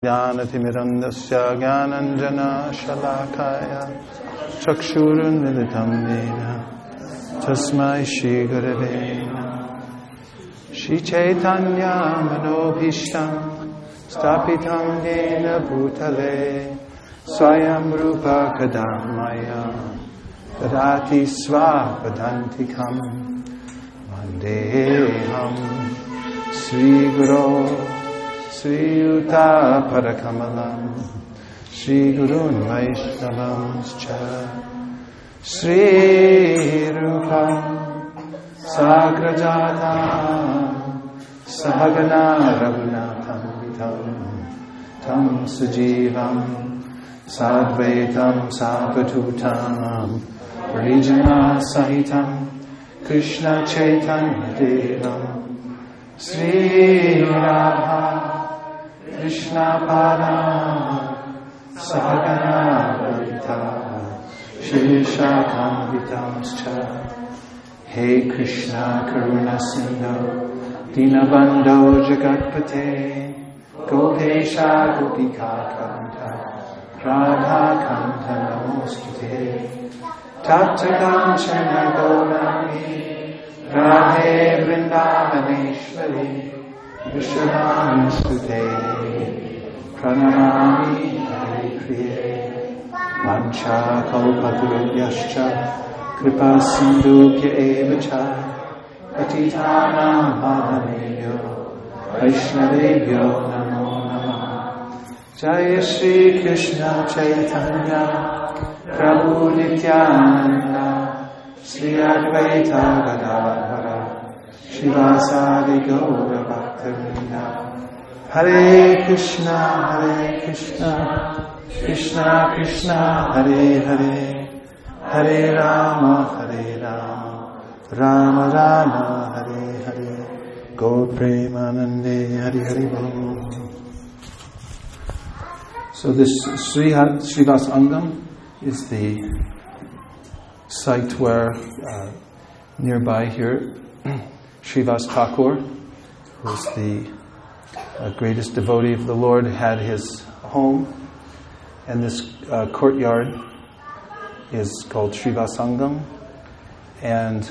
ज्ञानतिमिरन्दस्य ज्ञानञ्जनशलाकाय चक्षुरुन्मिलितं येन तस्मै श्रीगुरवे नमः। श्रीचैतन्यमनोभीष्टं स्थापितं येन भूतले स्वयं रूपा कदा मह्यं ददाति स्वापदान्तिकं वन्देऽहं श्रीगुरो श्रीयुतापरकमलं श्रीगुरून् वैष्णवंश्च श्रीरूपं साग्रजातं सहगना रघुनाथं तं सुजीवं साद्वैतं सावधूतं परिजनसहितं कृष्णचैतन्यदेवं श्रीराधा कृष्णपादा सहगना ललिता श्रीशाखान्वितांश्च। हे कृष्ण करुणा सिन्धो दीनबन्धो जगत्पते गोपेशा गोपिका कान्त राधाकान्त नमोऽस्तुते। तप्त काञ्चन गौराङ्गी राधे वृन्दावनेश्वरी विश्वनाथस्तुते प्रणमामि हरिप्रिये। वाञ्छाकल्पतरुभ्यश्च कृपासिन्धुभ्य एव च पतितानां पावनेभ्यो वैष्णवेभ्यो नमो नमः। जय श्रीकृष्ण चैतन्य प्रभु नित्यानन्द श्री अद्वैत गदाधर शिवासादि गौरभक्तवृन्द। हरे कृष्णा कृष्णा कृष्णा हरे हरे हरे राम राम राम हरे हरे। गो प्रेमानंदे हरि हरि बोल। So this Srivas Angam is the site where nearby here Srivas Thakur, who is the greatest devotee of the Lord, had his home, and this courtyard is called Srivasangam. And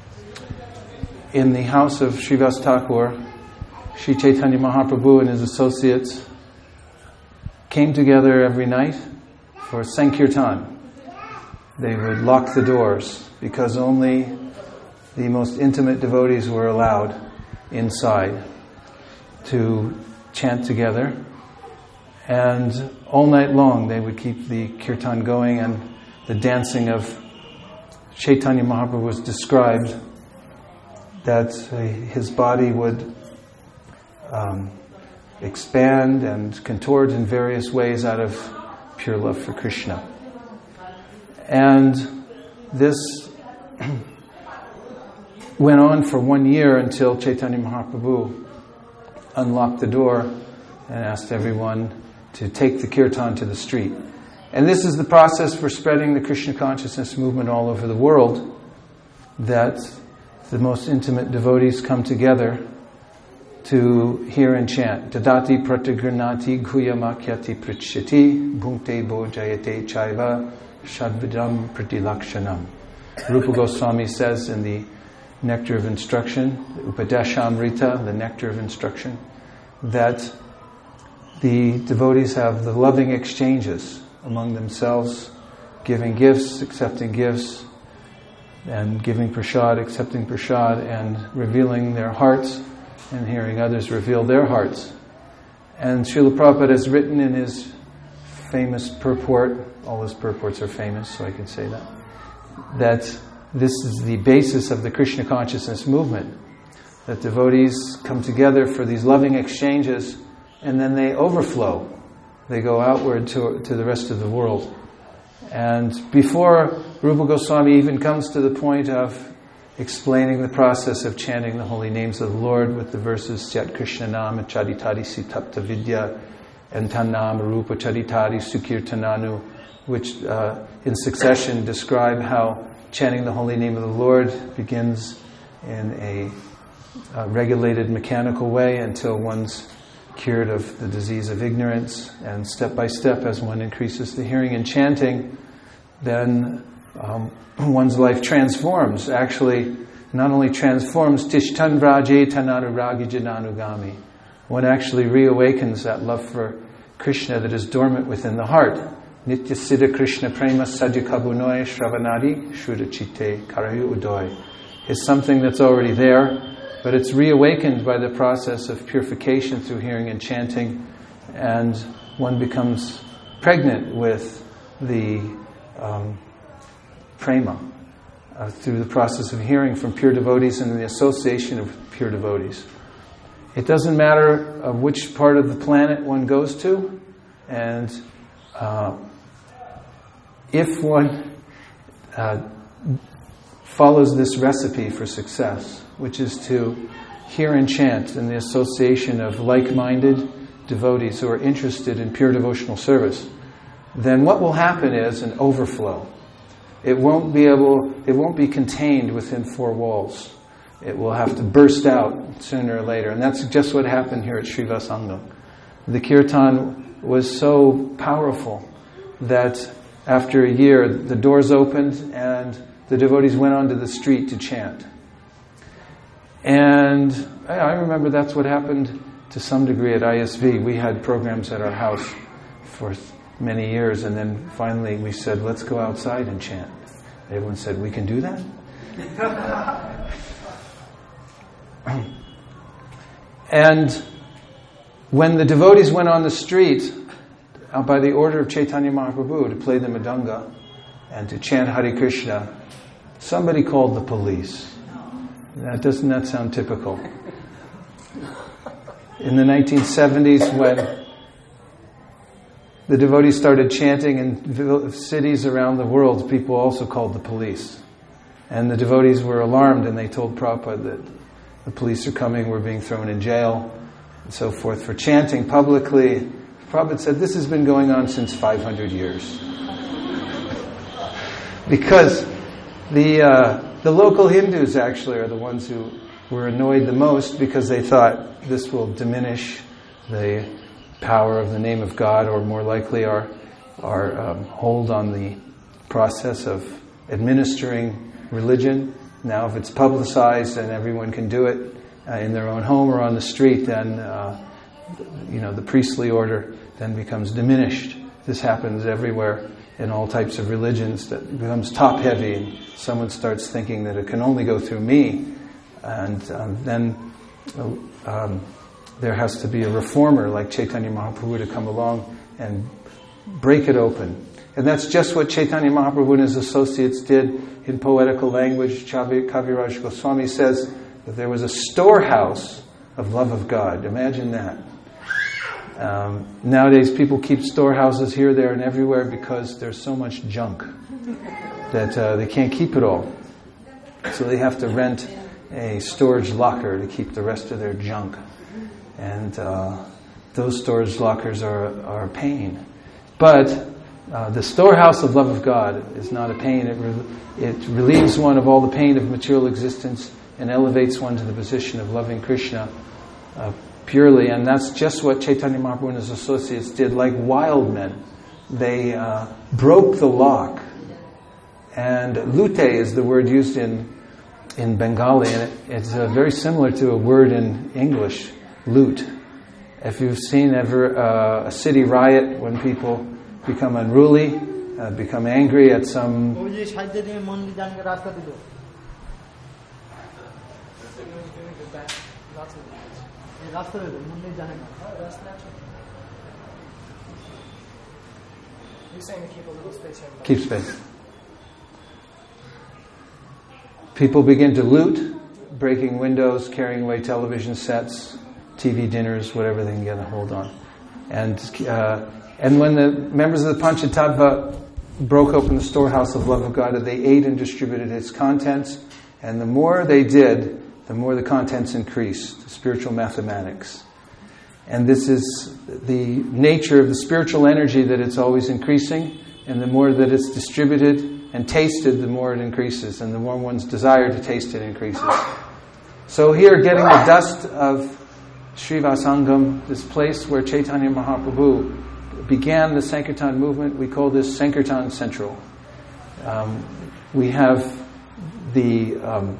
in the house of Srivas Thakur, Sri Chaitanya Mahaprabhu and his associates came together every night for Sankirtan. They would lock the doors because only the most intimate devotees were allowed inside to chant together. And all night long they would keep the kirtan going, and the dancing of Chaitanya Mahaprabhu was described that his body would expand and contort in various ways out of pure love for Krishna. And this went on for 1 year until Chaitanya Mahaprabhu unlocked the door and asked everyone to take the kirtan to the street. And this is the process for spreading the Krishna consciousness movement all over the world, that the most intimate devotees come together to hear and chant. Tadati pratigranati guyamakyati prichyati bhunkte bojayate chaiva shadvidam pratilakshanam. Rupa Goswami says in the Nectar of Instruction, Upadeshamrita, the Nectar of Instruction, that the devotees have the loving exchanges among themselves, giving gifts, accepting gifts, and giving prasad, accepting prasad, and revealing their hearts, and hearing others reveal their hearts. And Srila Prabhupada has written in his famous purport, all his purports are famous, so I can say that this is the basis of the Krishna consciousness movement, that devotees come together for these loving exchanges, and then they overflow. They go outward to the rest of the world. And before Rupa Goswami even comes to the point of explaining the process of chanting the holy names of the Lord with the verses Syat Krishna Nama Charitari Sitapta Vidya and Tannama Rupa Charitari Sukirtananu, which in succession describe how chanting the holy name of the Lord begins in a regulated mechanical way until one's cured of the disease of ignorance, and step by step, as one increases the hearing and chanting, then one's life transforms. Actually, not only transforms, Tishtan Vraje Tanaruragi Jananugami. One actually reawakens that love for Krishna that is dormant within the heart. Nitya Siddha Krishna Prema Sadhya Kabunoy Shravanadi Shuddha Chitte Karayu Udoy is something that's already there, but it's reawakened by the process of purification through hearing and chanting, and one becomes pregnant with the prema through the process of hearing from pure devotees and the association of pure devotees. It doesn't matter which part of the planet one goes to, and if one follows this recipe for success, which is to hear and chant in the association of like-minded devotees who are interested in pure devotional service, then what will happen is an overflow. It won't be contained within four walls. It will have to burst out sooner or later. And that's just what happened here at Srivas Sangam. The kirtan was so powerful that after a year, the doors opened and the devotees went onto the street to chant. And I remember that's what happened to some degree at ISV. We had programs at our house for many years, and then finally we said, let's go outside and chant. Everyone said, we can do that? And when the devotees went on the street, by the order of Chaitanya Mahaprabhu, to play the mridanga and to chant Hare Krishna, somebody called the police. Doesn't that sound typical? In the 1970s, when the devotees started chanting in cities around the world, people also called the police. And the devotees were alarmed, and they told Prabhupada that the police are coming, we're being thrown in jail, and so forth, for chanting publicly. Prabhupada said, this has been going on since 500 years. Because the local Hindus actually are the ones who were annoyed the most, because they thought this will diminish the power of the name of God, or more likely our hold on the process of administering religion. Now, if it's publicized and everyone can do it in their own home or on the street, then the priestly order then becomes diminished. This happens everywhere in all types of religions, that it becomes top-heavy, and someone starts thinking that it can only go through me, and then there has to be a reformer like Chaitanya Mahaprabhu to come along and break it open. And that's just what Chaitanya Mahaprabhu and his associates did in poetical language. Kaviraj Goswami says that there was a storehouse of love of God. Imagine that. Nowadays people keep storehouses here, there, and everywhere because there's so much junk that they can't keep it all. So they have to rent a storage locker to keep the rest of their junk. And those storage lockers are a pain. But the storehouse of love of God is not a pain. It relieves one of all the pain of material existence and elevates one to the position of loving Krishna purely. And that's just what Chaitanya Mahaprabhu and his associates did, like wild men. They broke the lock. And lute is the word used in Bengali, and it's very similar to a word in English, loot. If you've seen ever a city riot, when people become unruly, become angry at some... Keep space. People begin to loot, breaking windows, carrying away television sets, TV dinners, whatever they can get a hold on. And when the members of the Panchatattva broke open the storehouse of love of God, they ate and distributed its contents, and the more they did, the more the contents increased, spiritual mathematics. And this is the nature of the spiritual energy, that it's always increasing, and the more that it's distributed and tasted, the more it increases, and the more one's desire to taste it increases. So here, getting the dust of Srivasangam, this place where Chaitanya Mahaprabhu began the Sankirtan movement. We call this Sankirtan Central. We have the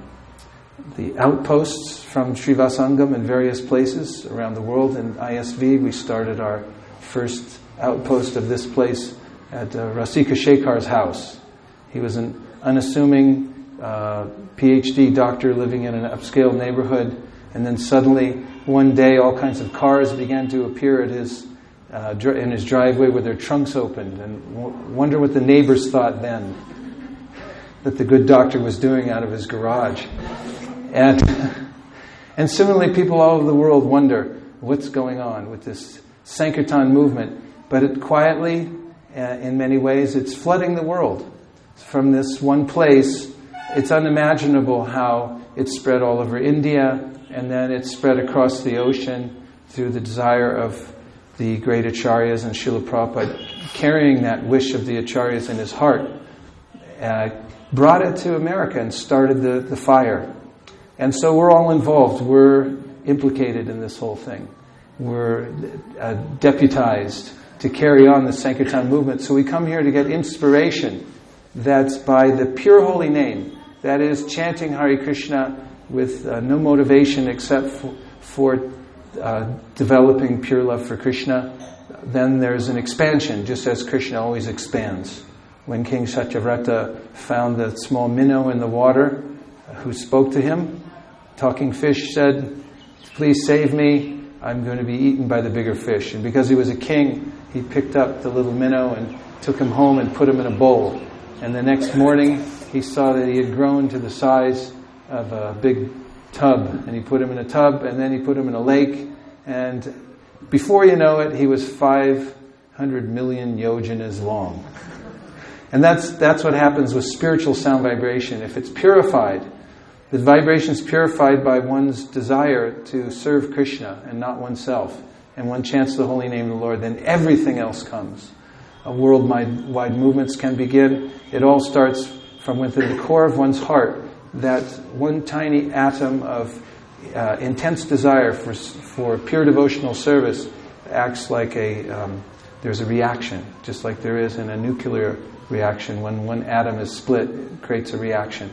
outposts from Srivasangam in various places around the world. In ISV, we started our first outpost of this place at Rasika Shekhar's house. He was an unassuming PhD doctor living in an upscale neighborhood, and then suddenly one day all kinds of cars began to appear at his in his driveway with their trunks opened, and wonder what the neighbors thought then that the good doctor was doing out of his garage. And similarly, people all over the world wonder what's going on with this Sankirtan movement. But it quietly, in many ways, it's flooding the world. From this one place, it's unimaginable how it spread all over India, and then it spread across the ocean through the desire of the great Acharyas and Srila Prabhupada, carrying that wish of the Acharyas in his heart, brought it to America and started the fire. And so we're all involved. We're implicated in this whole thing. We're deputized to carry on the Sankirtan movement. So we come here to get inspiration that's by the pure holy name, that is chanting Hare Krishna with no motivation except for developing pure love for Krishna. Then there's an expansion, just as Krishna always expands. When King Satyavrata found the small minnow in the water who spoke to him, talking fish said, "Please save me, I'm going to be eaten by the bigger fish." And because he was a king, he picked up the little minnow and took him home and put him in a bowl. And the next morning, he saw that he had grown to the size of a big tub. And he put him in a tub, and then he put him in a lake. And before you know it, he was 500 million yojanas long. And that's what happens with spiritual sound vibration. If it's purified, the vibration is purified by one's desire to serve Krishna and not oneself, and one chants the holy name of the Lord, then everything else comes. Worldwide movements can begin. It all starts from within the core of one's heart. That one tiny atom of intense desire for pure devotional service acts like there's a reaction, just like there is in a nuclear reaction. When one atom is split, it creates a reaction.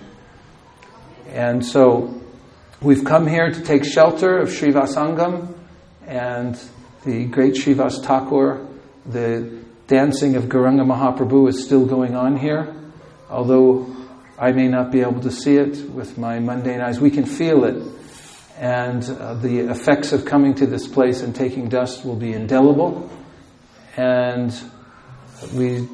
And so we've come here to take shelter of Srivasangam and the great Srivas Thakur. The dancing of Gauranga Mahaprabhu is still going on here. Although I may not be able to see it with my mundane eyes, we can feel it. And the effects of coming to this place and taking dust will be indelible. And we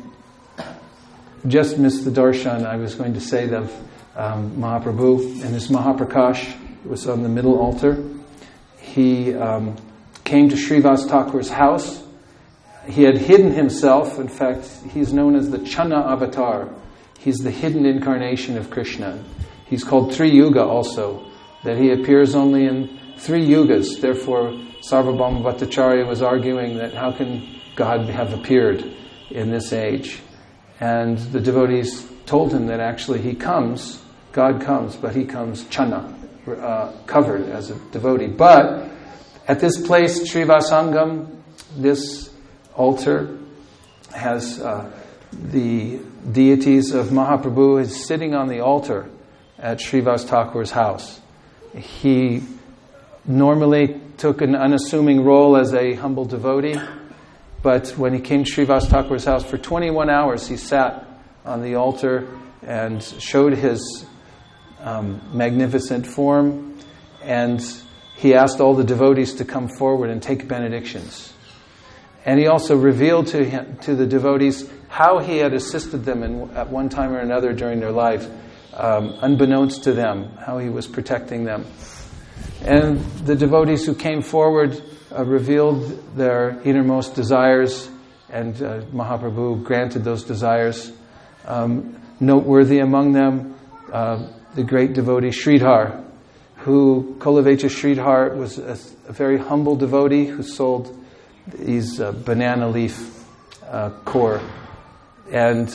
just missed the darshan. I was going to say that Mahaprabhu and his Mahaprakash was on the middle altar. He came to Srivas Thakur's house. He had hidden himself. In fact, he's known as the Channa avatar. He's the hidden incarnation of Krishna. He's called Tri Yuga also, that he appears only in 3 yugas. Therefore, Sarvabhauma Bhattacharya was arguing that how can God have appeared in this age? And the devotees told him that actually he comes, God comes, but he comes Channa, covered as a devotee. But at this place, Srivasangam, this altar has the deities of Mahaprabhu is sitting on the altar at Srivas Thakur's house. He normally took an unassuming role as a humble devotee, but when he came to Srivas Thakur's house, for 21 hours he sat on the altar and showed his magnificent form, and he asked all the devotees to come forward and take benedictions. And he also revealed to the devotees how he had assisted them at one time or another during their life, unbeknownst to them, how he was protecting them. And the devotees who came forward revealed their innermost desires, and Mahaprabhu granted those desires. Noteworthy among them, the great devotee Sridhar, who Kolavecha Sridhar was a very humble devotee who sold these banana leaf core, and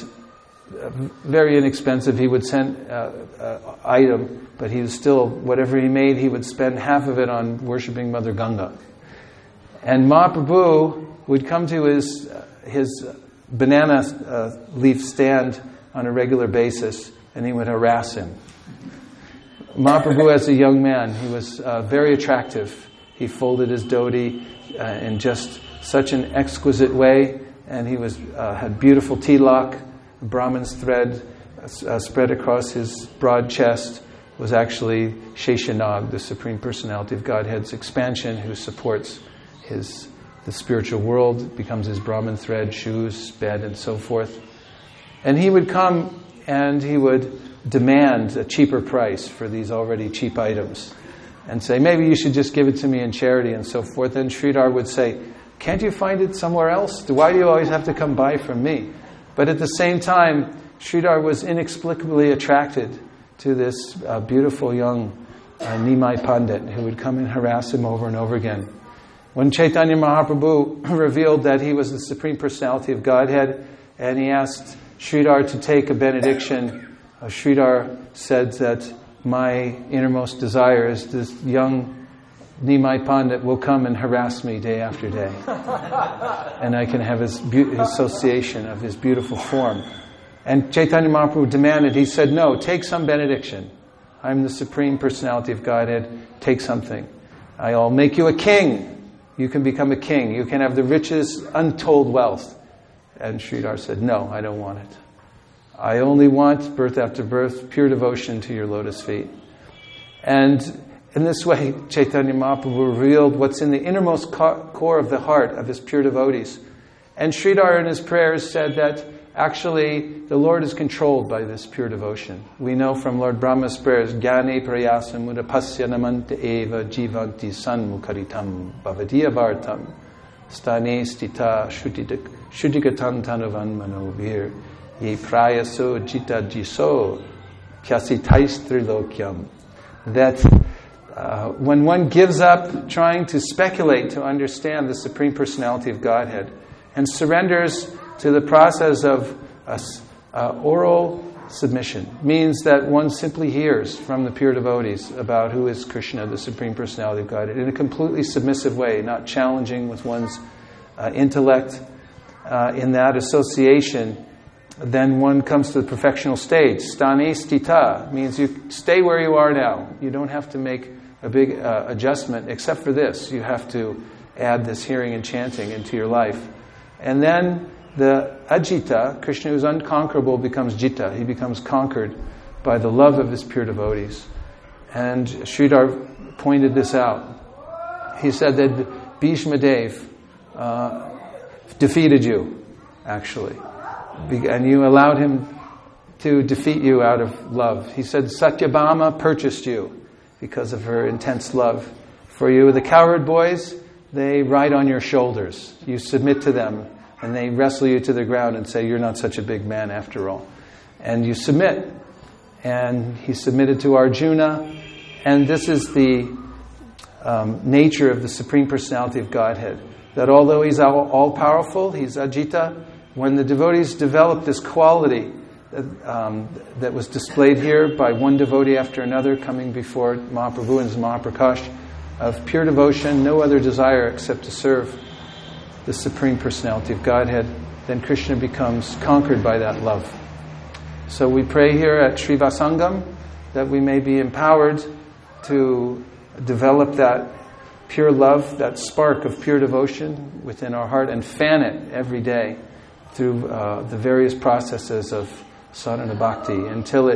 very inexpensive. He would send item, but he was still, whatever he made, he would spend half of it on worshipping Mother Ganga. And Mahaprabhu would come to his banana leaf stand on a regular basis, and he would harass him. Mahaprabhu, as a young man, he was very attractive. He folded his dhoti in just such an exquisite way, and he had beautiful tilak, Brahman's thread spread across his broad chest. Was actually Sheshanag, the Supreme Personality of Godhead's expansion, who supports the spiritual world, becomes his Brahman thread, shoes, bed, and so forth. And he would come and he would demand a cheaper price for these already cheap items and say, maybe you should just give it to me in charity and so forth. And Sridhar would say, can't you find it somewhere else? Why do you always have to come buy from me? But at the same time, Sridhar was inexplicably attracted to this beautiful young Nimai Pandit who would come and harass him over and over again. When Chaitanya Mahaprabhu revealed that he was the Supreme Personality of Godhead and he asked Sridhar to take a benediction, Sridhar said that my innermost desire is this young Nimai Pandit will come and harass me day after day. And I can have his association of his beautiful form. And Chaitanya Mahaprabhu demanded, he said, no, take some benediction. I'm the Supreme Personality of Godhead, take something. I'll make you a king. You can become a king. You can have the richest, untold wealth. And Sridhar said, no, I don't want it. I only want, birth after birth, pure devotion to your lotus feet. And in this way, Chaitanya Mahaprabhu revealed what's in the innermost core of the heart of his pure devotees. And Sridhar in his prayers said that actually, the Lord is controlled by this pure devotion. We know from Lord Brahma's prayers, Gyane prayasam mudapasya namanta eva jivanti sanmukaritam bhavadiya bhartam stane stita shuddhigatan tanuvan manovir ye prayaso jita jiso kyasitais trilokyam. That when one gives up trying to speculate to understand the Supreme Personality of Godhead and surrenders to the process of oral submission, means that one simply hears from the pure devotees about who is Krishna, the Supreme Personality of Godhead, in a completely submissive way, not challenging with one's intellect. In that association, then one comes to the perfectional stage. Stane stita means you stay where you are now. You don't have to make a big adjustment, except for this. You have to add this hearing and chanting into your life. And then the Ajita, Krishna who's unconquerable, becomes Jita. He becomes conquered by the love of his pure devotees. And Sridhar pointed this out. He said that Bhishma Dev defeated you, actually. And you allowed him to defeat you out of love. He said Satyabhama purchased you because of her intense love for you. The cowherd boys, they ride on your shoulders. You submit to them. And they wrestle you to the ground and say, you're not such a big man after all. And you submit. And he submitted to Arjuna. And this is the nature of the Supreme Personality of Godhead. That although he's all-powerful, he's Ajita, when the devotees develop this quality that was displayed here by one devotee after another coming before Mahaprabhu and his Mahaprakash, of pure devotion, no other desire except to serve the Supreme Personality of Godhead, then Krishna becomes conquered by that love. So we pray here at Srivasangam that we may be empowered to develop that pure love, that spark of pure devotion within our heart and fan it every day through the various processes of sadhana bhakti until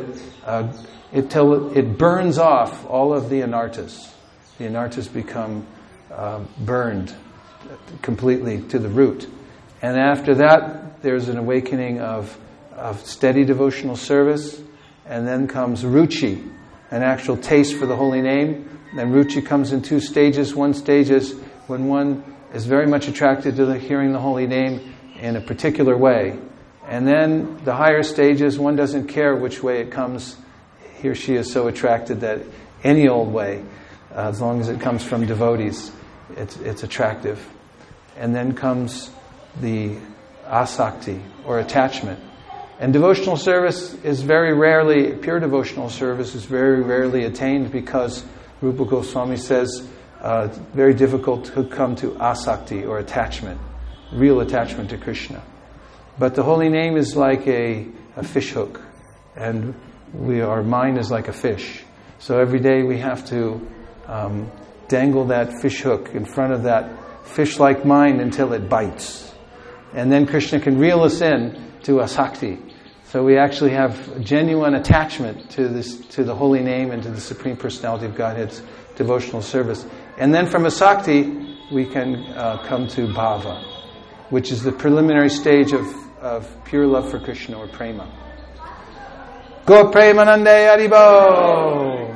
it burns off all of the anarthas. The anarthas become burned completely to the root. And after that, there's an awakening of steady devotional service, and then comes ruchi, an actual taste for the holy name. And ruchi comes in two stages. One stage is when one is very much attracted to hearing the holy name in a particular way. And then the higher stages, one doesn't care which way it comes. He or she is so attracted that any old way, as long as it comes from devotees, it's attractive. And then comes the asakti, or attachment. And devotional service is very rarely, pure devotional service is very rarely attained because Rupa Goswami says very difficult to come to asakti, or attachment, real attachment to Krishna. But the holy name is like a fish hook, and our mind is like a fish. So every day we have to dangle that fish hook in front of that fish-like mind until it bites. And then Krishna can reel us in to asakti. So we actually have genuine attachment to the holy name and to the Supreme Personality of Godhead's devotional service. And then from asakti, we can come to bhava, which is the preliminary stage of pure love for Krishna, or prema. Go Premanande Haribo!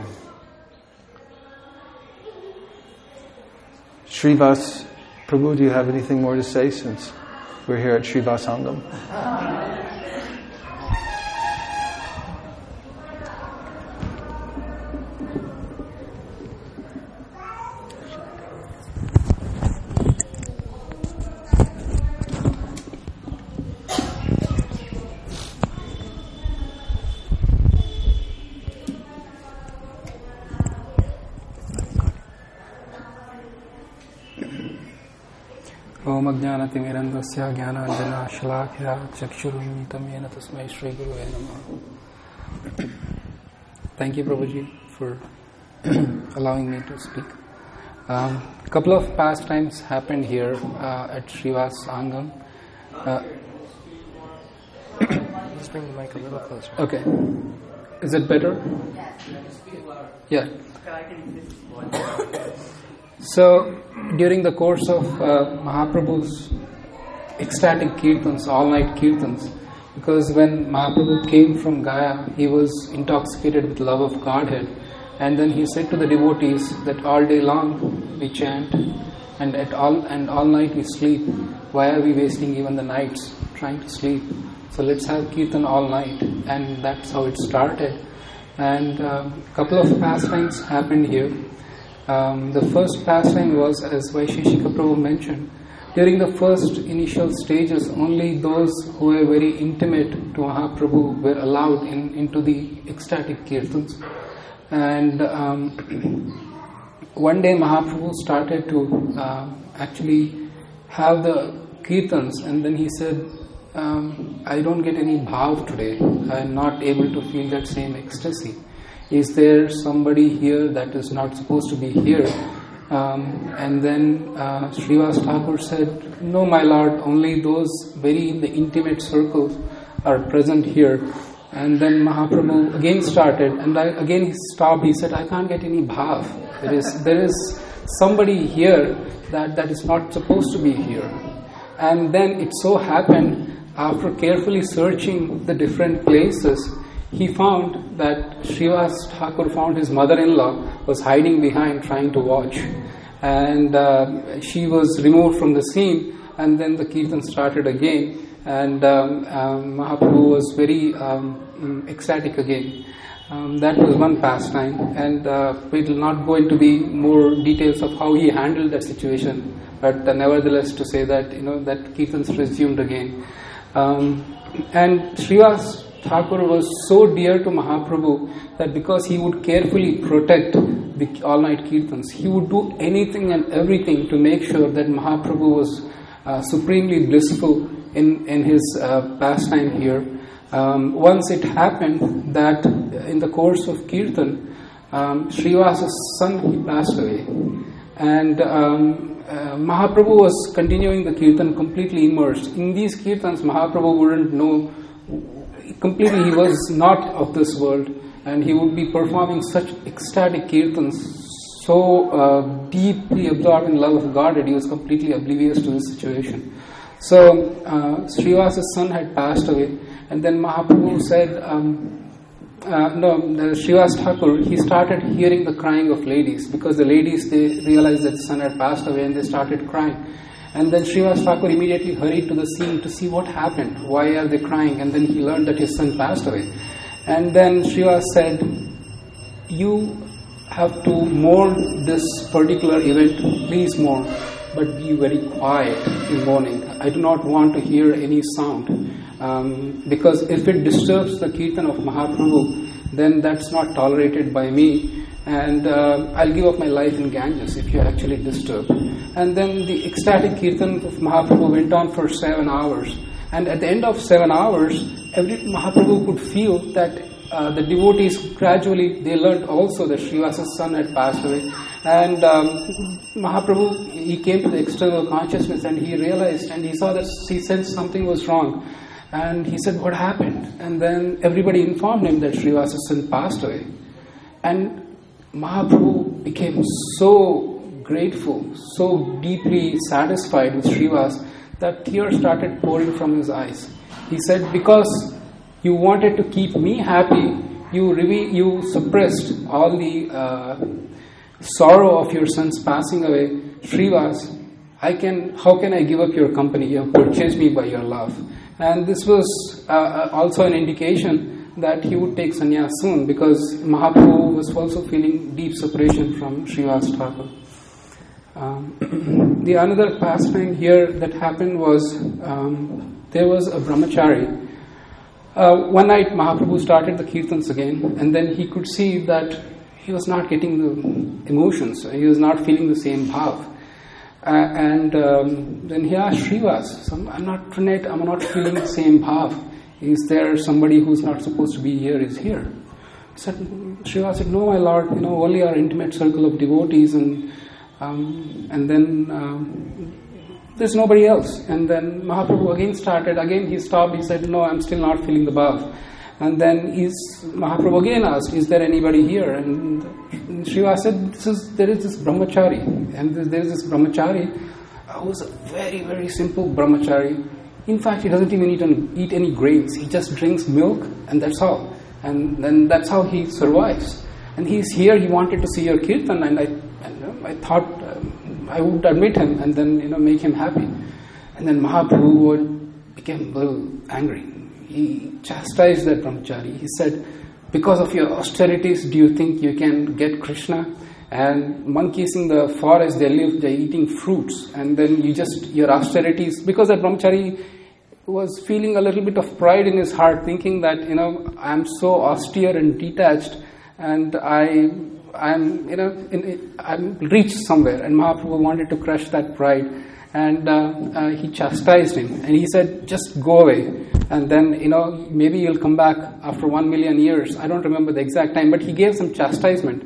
Srivas Prabhu, do you have anything more to say since we're here at Srivas Angam? Om Ajnanatimirandasya Jnananjana Shalakya Chakshurunmitam Yena Tasmai Shri Guruve Namaha. Thank you, Prabhuji, for allowing me to speak. A couple of pastimes happened here at Srivas Angam. Just bring the mic a little closer. Okay. Is it better? Yeah. So, during the course of Mahaprabhu's ecstatic kirtans, all-night kirtans, because when Mahaprabhu came from Gaya, he was intoxicated with love of Godhead, and then he said to the devotees that all day long we chant, and all night we sleep. Why are we wasting even the nights trying to sleep? So let's have kirtan all night, and that's how it started. And a couple of pastimes happened here. The first pastime was, as Vaisheshika Prabhu mentioned, during the first initial stages, only those who were very intimate to Mahaprabhu were allowed into the ecstatic kirtans. And one day Mahaprabhu started to actually have the kirtans, and then he said, I don't get any bhav today. I am not able to feel that same ecstasy. Is there somebody here that is not supposed to be here? And then Srivas Thakur said, no, my lord, only those very in the intimate circles are present here. And then Mahaprabhu again started, and again he stopped. He said, I can't get any bhav. There is somebody here that is not supposed to be here. And then it so happened, after carefully searching the different places, he found that Srivas Thakur found his mother-in-law was hiding behind trying to watch. And she was removed from the scene, and then the kirtan started again, and Mahaprabhu was very ecstatic again. That was one pastime, and we will not go into the more details of how he handled that situation, but nevertheless to say that, that kirtans resumed again. And Srivas Thakur was so dear to Mahaprabhu that because he would carefully protect the all-night kirtans, he would do anything and everything to make sure that Mahaprabhu was supremely blissful in his pastime here. Once it happened that in the course of kirtan, Srivas' son, he passed away. And Mahaprabhu was continuing the kirtan completely immersed. In these kirtans, Mahaprabhu wouldn't know completely, he was not of this world, and he would be performing such ecstatic kirtans, so deeply absorbed in love of God that he was completely oblivious to his situation. So Srivas' son had passed away, and then Mahaprabhu said, Srivas Thakur, he started hearing the crying of ladies, because the ladies, they realized that the son had passed away and they started crying. And then Srivas Thakur immediately hurried to the scene to see what happened, why are they crying, and then he learned that his son passed away. And then Srivas said, you have to mourn this particular event, please mourn, but be very quiet in mourning. I do not want to hear any sound, because if it disturbs the kirtan of Mahaprabhu, then that's not tolerated by me, and I'll give up my life in Ganges if you actually disturb. And then the ecstatic kirtan of Mahaprabhu went on for 7 hours. And at the end of 7 hours, every Mahaprabhu could feel that the devotees gradually, they learned also that Srivasa's son had passed away. And Mahaprabhu, he came to the external consciousness and he realized and he saw that he sensed something was wrong. And he said, what happened? And then everybody informed him that Srivasa's son passed away. And Mahaprabhu became so grateful, so deeply satisfied with Srivas that tears started pouring from his eyes. He said, because you wanted to keep me happy, you suppressed all the sorrow of your son's passing away. Srivas, how can I give up your company? You have purchased me by your love. And this was also an indication that he would take sannyas soon, because Mahaprabhu was also feeling deep separation from Srivas Thakur. The another pastime here that happened was there was a brahmachari. One night Mahaprabhu started the kirtans again, and then he could see that he was not getting the emotions, he was not feeling the same bhav. And then he asked Srivas, I'm not feeling the same bhav. Is there somebody who's not supposed to be here is here? Srivas said, no, my lord, only our intimate circle of devotees, and then there's nobody else. And then Mahaprabhu again he stopped, he said, no, I'm still not feeling the bhav. And then Mahaprabhu again asked, is there anybody here? And Srivas said, there is this brahmachari. And there is this brahmachari who is a very, very simple brahmachari. In fact, he doesn't even eat any grains. He just drinks milk and that's all. And then that's how he survives. And he's here, he wanted to see your kirtan, and I thought I would admit him and then make him happy. And then Mahaprabhu became a little angry. He chastised that brahmachari. He said, because of your austerities, do you think you can get Krishna? And monkeys in the forest, they're eating fruits. And then your austerities, because that brahmachari was feeling a little bit of pride in his heart, thinking that, I'm so austere and detached, and I'm reached somewhere. And Mahaprabhu wanted to crush that pride. And he chastised him. And he said, just go away. And then, maybe you'll come back after 1 million years. I don't remember the exact time, but he gave some chastisement.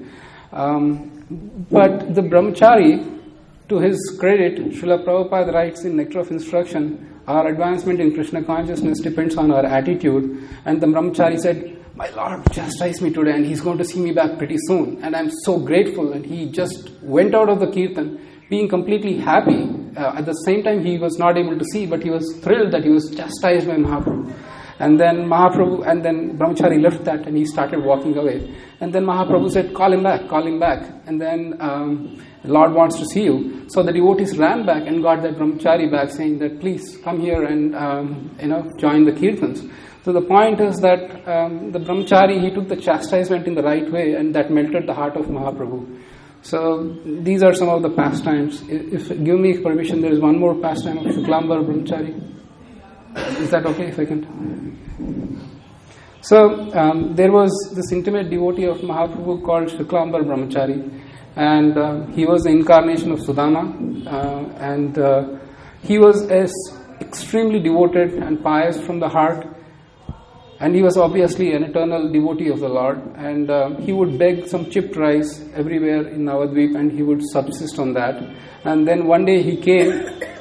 But the brahmachari, to his credit, Srila Prabhupada writes in Nectar of Instruction, our advancement in Krishna consciousness depends on our attitude. And the brahmachari said, my Lord chastised me today and he's going to see me back pretty soon. And I'm so grateful. And he just went out of the kirtan being completely happy. At the same time, he was not able to see, but he was thrilled that he was chastised by Mahaprabhu. And then brahmachari left that and he started walking away. And then Mahaprabhu said, call him back. And then the Lord wants to see you. So the devotees ran back and got that brahmachari back, saying that please come here and join the kirtans. So the point is that the brahmachari, he took the chastisement in the right way, and that melted the heart of Mahaprabhu. So these are some of the pastimes. If give me permission, there is one more pastime of Shuklambar brahmachari. Is that okay if I can? So there was this intimate devotee of Mahaprabhu called Shuklambar brahmachari, and he was the incarnation of Sudama, and he was extremely devoted and pious from the heart. And he was obviously an eternal devotee of the Lord. And he would beg some chipped rice everywhere in Navadvip, and he would subsist on that. And then one day he came.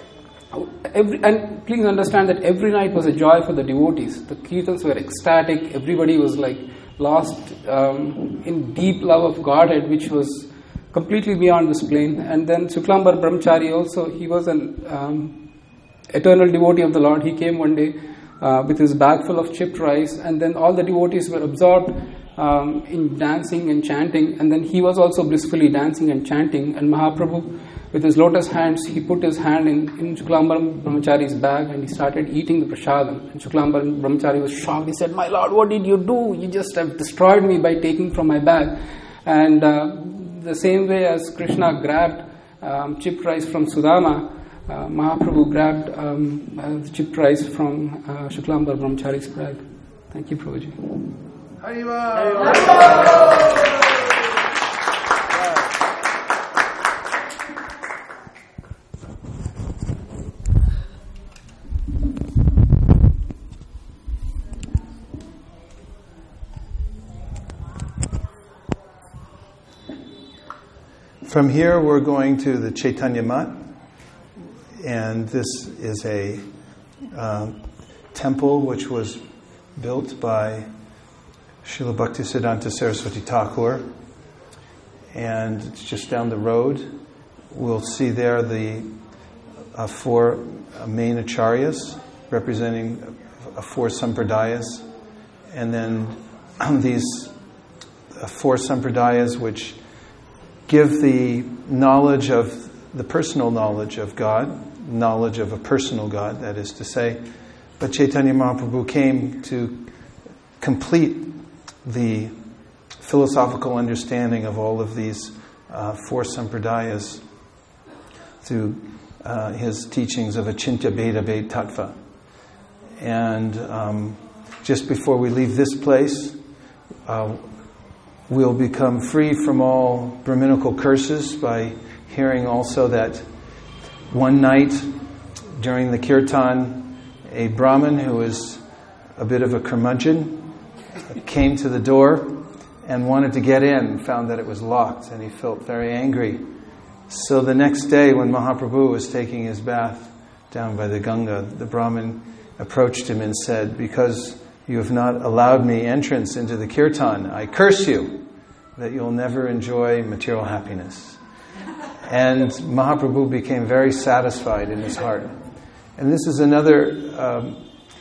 And please understand that every night was a joy for the devotees. The kirtans were ecstatic. Everybody was lost in deep love of Godhead, which was completely beyond this plane. And then Shuklambar brahmachari also, he was an eternal devotee of the Lord. He came one day with his bag full of chipped rice, and then all the devotees were absorbed in dancing and chanting, and then he was also blissfully dancing and chanting, and Mahaprabhu, with his lotus hands, he put his hand in Shuklambar brahmachari's bag and he started eating the prasadam. And Shuklambar brahmachari was shocked. He said, my Lord, what did you do? You just have destroyed me by taking from my bag. And the same way as Krishna grabbed chipped rice from Sudama, Mahaprabhu grabbed the chipped rice from Shuklambar brahmachari's bag. Thank you, Prabhuji. From here, we're going to the Chaitanya Mat, and this is a temple which was built by Srila Bhaktisiddhanta Saraswati Thakur, and it's just down the road. We'll see there the four main acharyas representing four sampradayas, and then these four sampradayas which give the knowledge of the personal knowledge of God, knowledge of a personal God, that is to say. But Chaitanya Mahaprabhu came to complete the philosophical understanding of all of these four sampradayas through his teachings of Achintya Bheda Bhed Tattva. And just before we leave this place, we'll become free from all Brahminical curses by hearing also that one night during the kirtan, a Brahmin who was a bit of a curmudgeon came to the door and wanted to get in, found that it was locked, and he felt very angry. So the next day when Mahaprabhu was taking his bath down by the Ganga, the Brahmin approached him and said, "Because you have not allowed me entrance into the kirtan, I curse you that you'll never enjoy material happiness." And Mahaprabhu became very satisfied in his heart. And this is another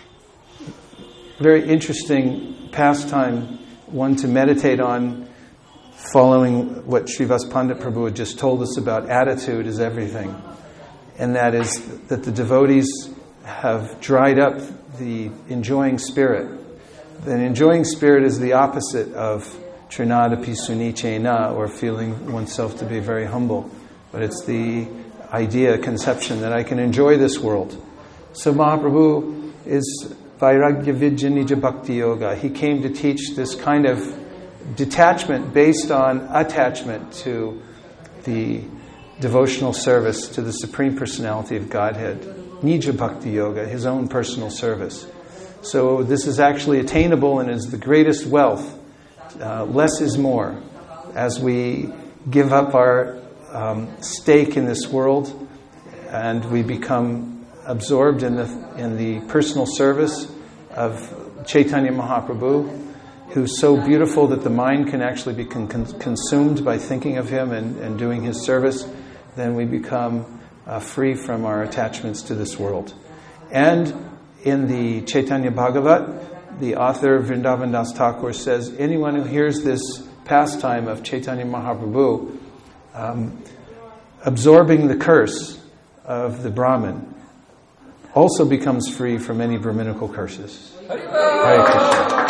very interesting pastime, one to meditate on, following what Srivas Pandit Prabhu had just told us about attitude is everything. And that is that the devotees have dried up the enjoying spirit. The enjoying spirit is the opposite of trinadapi sunichena, or feeling oneself to be very humble. But it's the idea, conception that I can enjoy this world. So Mahaprabhu is Vairagya Vidya Nija Bhakti Yoga. He came to teach this kind of detachment based on attachment to the devotional service to the Supreme Personality of Godhead. Nija Bhakti Yoga, his own personal service. So this is actually attainable and is the greatest wealth. Less is more. As we give up our stake in this world and we become absorbed in the personal service of Chaitanya Mahaprabhu, who's so beautiful that the mind can actually be consumed by thinking of him and doing his service, then we become free from our attachments to this world. And in the Chaitanya Bhagavat, the author Vrindavan Das Thakur says, anyone who hears this pastime of Chaitanya Mahaprabhu absorbing the curse of the Brahmin also becomes free from any Brahminical curses. Hare Krishna.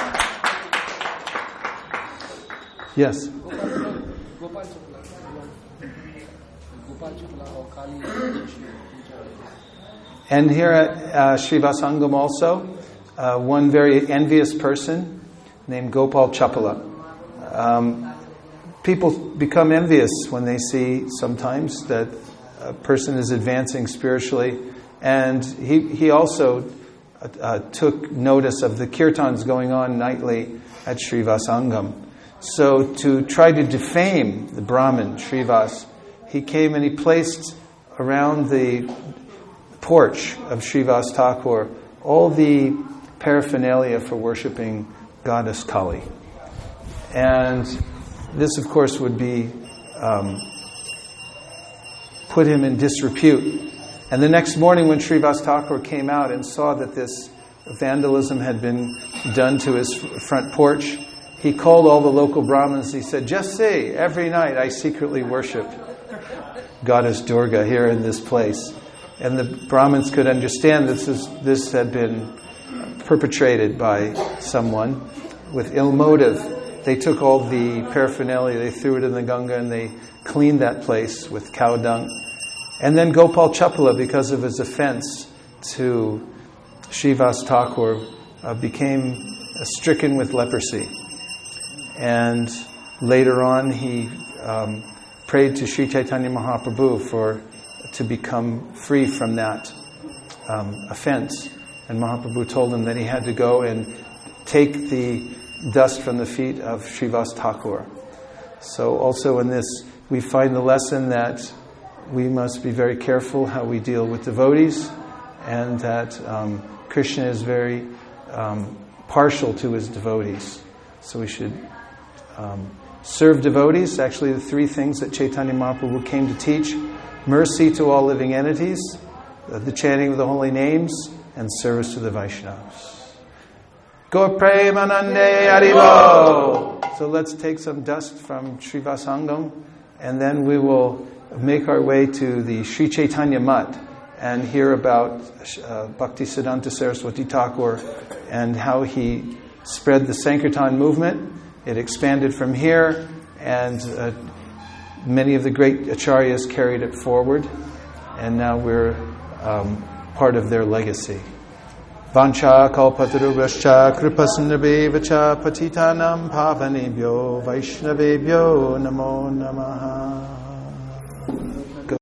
Yes. And here at Srivasangam also, one very envious person named Gopal Chapala. People become envious when they see sometimes that a person is advancing spiritually, and he also took notice of the kirtans going on nightly at Srivasangam. So to try to defame the Brahmin, Srivas, he came and he placed around the porch of Srivas Thakur all the paraphernalia for worshipping goddess Kali. And this, of course, would be put him in disrepute. And the next morning when Srivas Thakur came out and saw that this vandalism had been done to his front porch, he called all the local Brahmins. He said, just see, every night I secretly worship goddess Durga here in this place. And the Brahmins could understand this had been perpetrated by someone with ill motive. They took all the paraphernalia, they threw it in the Ganga, and they cleaned that place with cow dung. And then Gopal Chapala, because of his offense to Srivas Thakur, became stricken with leprosy. And later on, he prayed to Sri Chaitanya Mahaprabhu to become free from that offense. And Mahaprabhu told him that he had to go and take the dust from the feet of Srivas Thakur. So also in this we find the lesson that we must be very careful how we deal with devotees, and that Krishna is very partial to his devotees. So we should serve devotees. Actually, the three things that Chaitanya Mahaprabhu came to teach: mercy to all living entities, the chanting of the holy names, and service to the Vaishnavas. Gaur Premanande Haribo! So let's take some dust from Srivasangam, and then we will make our way to the Sri Chaitanya Mutt and hear about Bhaktisiddhanta Saraswati Thakur and how he spread the Sankirtan movement. It expanded from here, and many of the great acharyas carried it forward, and now we're part of their legacy. Vancha kalpatarubhascha kripasundarbhevacha patitanam pavanebhyo vaishnavebhyo namo namaha.